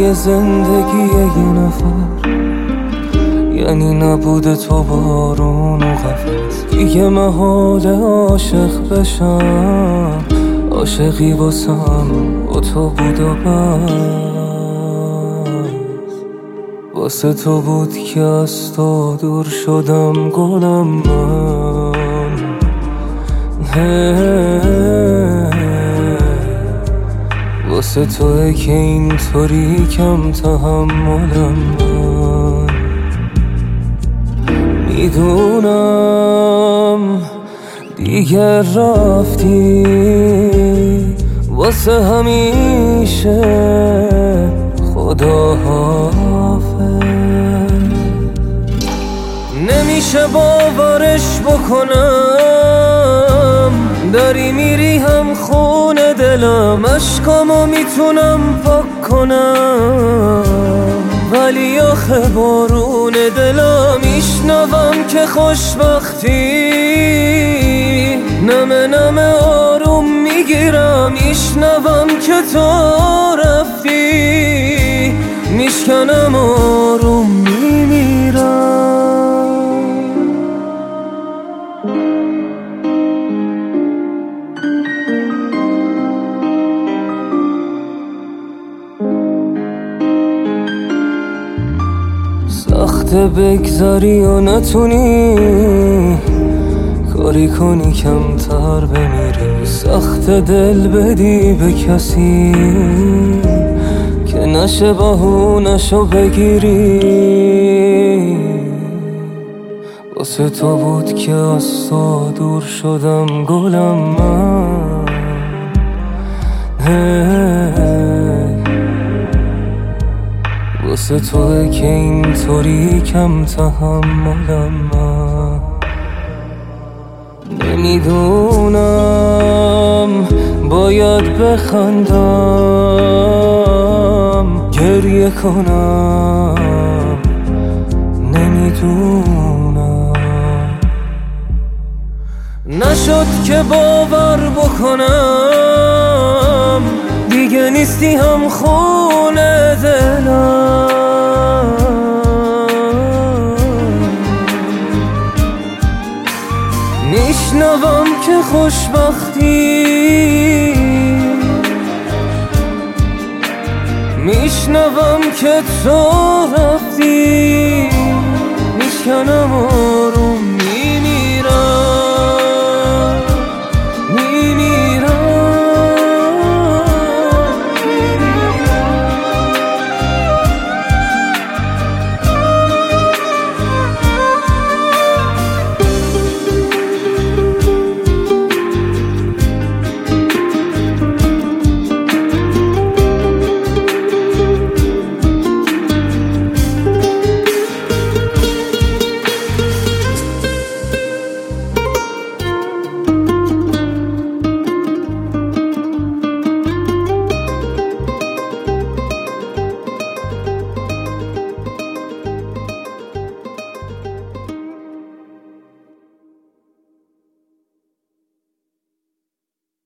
معنی زندگی یه نفر یعنی نبود تو بارون و قفس. دیگه محال عاشق بشم، عاشقی واسم با تو بود و بس. واسه تو بود که از تو دور شدم گلم من. واسه توه که اینطوری کم تحملم من. میدونم دیگر رفتی واسه همیشه، خدا حافظ. نمیشه باورش بکنم داری میری هم خونه دلم، اشکامو میتونم پاک کنم ولی آخه بارون دلم میشنوم که خوشبختی نمه نمه آروم میگیرم. میشنوم که تو رفتی میشکنم آروم میمیرم. سخته بگذاری و نتونی کاری کنی کمتر بمیری، سخته دل بدی به کسی که نشه بهونشو بگیری. واسه تو بود که از تو دور شدم گلم من. واسه توه که اینطوری کم تحملم من. نمیدونم باید بخندم گریه کنم، نمیدونم. نشد که باور بکنم دیگه نیستی هم خونه دلم. میشنوم که خوشبختی میشنوم که تو رفتی میشکنم